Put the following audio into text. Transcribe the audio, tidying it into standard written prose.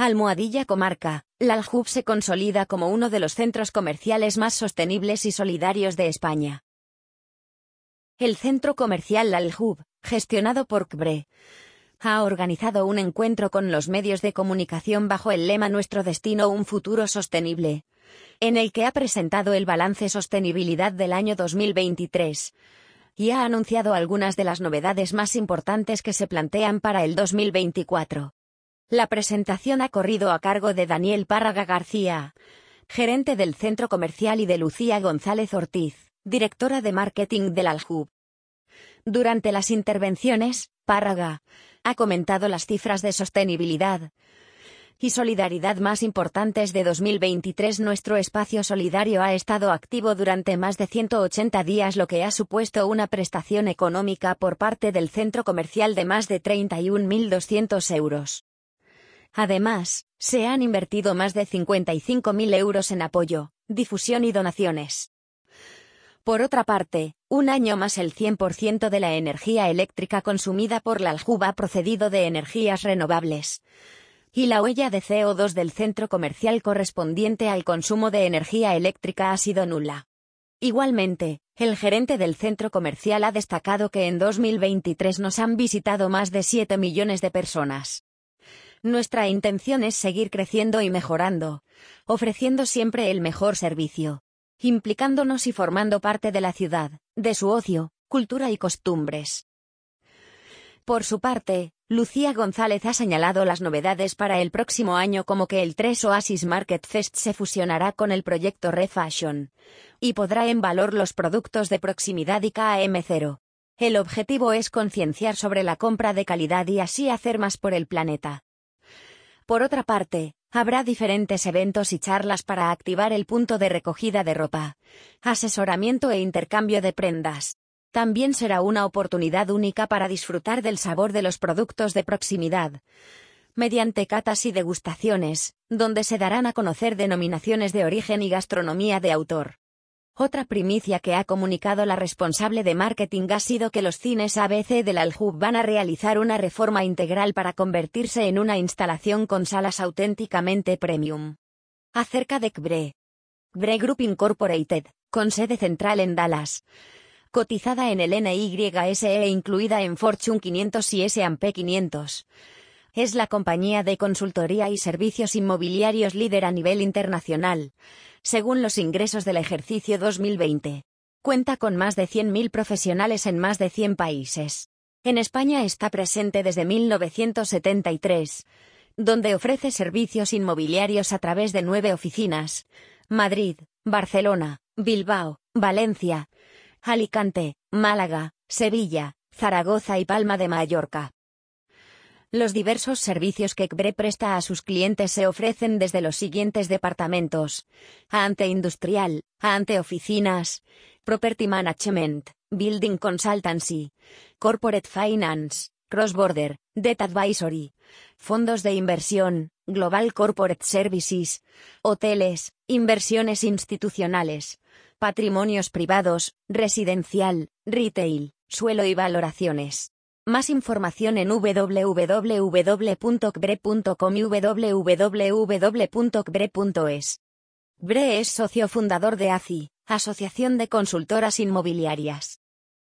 Almohadilla Comarca, la Aljub se consolida como uno de los centros comerciales más sostenibles y solidarios de España. El centro comercial La Aljub, gestionado por CBRE, ha organizado un encuentro con los medios de comunicación bajo el lema Nuestro destino, un futuro sostenible, en el que ha presentado el balance sostenibilidad del año 2023 y ha anunciado algunas de las novedades más importantes que se plantean para el 2024. La presentación ha corrido a cargo de Daniel Párraga García, gerente del centro comercial, y de Lucía González Ortiz, directora de marketing del Aljub. Durante las intervenciones, Párraga ha comentado las cifras de sostenibilidad y solidaridad más importantes de 2023. Nuestro espacio solidario ha estado activo durante más de 180 días, lo que ha supuesto una prestación económica por parte del centro comercial de más de 31.200 euros. Además, se han invertido más de 55.000 euros en apoyo, difusión y donaciones. Por otra parte, un año más el 100% de la energía eléctrica consumida por la Aljub ha procedido de energías renovables, y la huella de CO2 del centro comercial correspondiente al consumo de energía eléctrica ha sido nula. Igualmente, el gerente del centro comercial ha destacado que en 2023 nos han visitado más de 7 millones de personas. Nuestra intención es seguir creciendo y mejorando, ofreciendo siempre el mejor servicio, implicándonos y formando parte de la ciudad, de su ocio, cultura y costumbres. Por su parte, Lucía González ha señalado las novedades para el próximo año, como que el 3 Oasis Market Fest se fusionará con el proyecto Refashion y podrá en valor los productos de proximidad y KM0. El objetivo es concienciar sobre la compra de calidad y así hacer más por el planeta. Por otra parte, habrá diferentes eventos y charlas para activar el punto de recogida de ropa, asesoramiento e intercambio de prendas. También será una oportunidad única para disfrutar del sabor de los productos de proximidad, mediante catas y degustaciones, donde se darán a conocer denominaciones de origen y gastronomía de autor. Otra primicia que ha comunicado la responsable de marketing ha sido que los cines ABC del Aljub van a realizar una reforma integral para convertirse en una instalación con salas auténticamente premium. Acerca de CBRE. CBRE Group Incorporated, con sede central en Dallas, cotizada en el NYSE e incluida en Fortune 500 y S&P 500. Es la compañía de consultoría y servicios inmobiliarios líder a nivel internacional, según los ingresos del ejercicio 2020. Cuenta con más de 100.000 profesionales en más de 100 países. En España está presente desde 1973, donde ofrece servicios inmobiliarios a través de 9 oficinas: Madrid, Barcelona, Bilbao, Valencia, Alicante, Málaga, Sevilla, Zaragoza y Palma de Mallorca. Los diversos servicios que CBRE presta a sus clientes se ofrecen desde los siguientes departamentos: AANTE Industrial, AANTE Oficinas, Property Management, Building Consultancy, Corporate Finance, Cross Border, Debt Advisory, Fondos de Inversión, Global Corporate Services, Hoteles, Inversiones institucionales, Patrimonios privados, Residencial, Retail, Suelo y Valoraciones. Más información en www.cbre.com y www.cbre.es. CBRE es socio fundador de ACI, Asociación de Consultoras Inmobiliarias.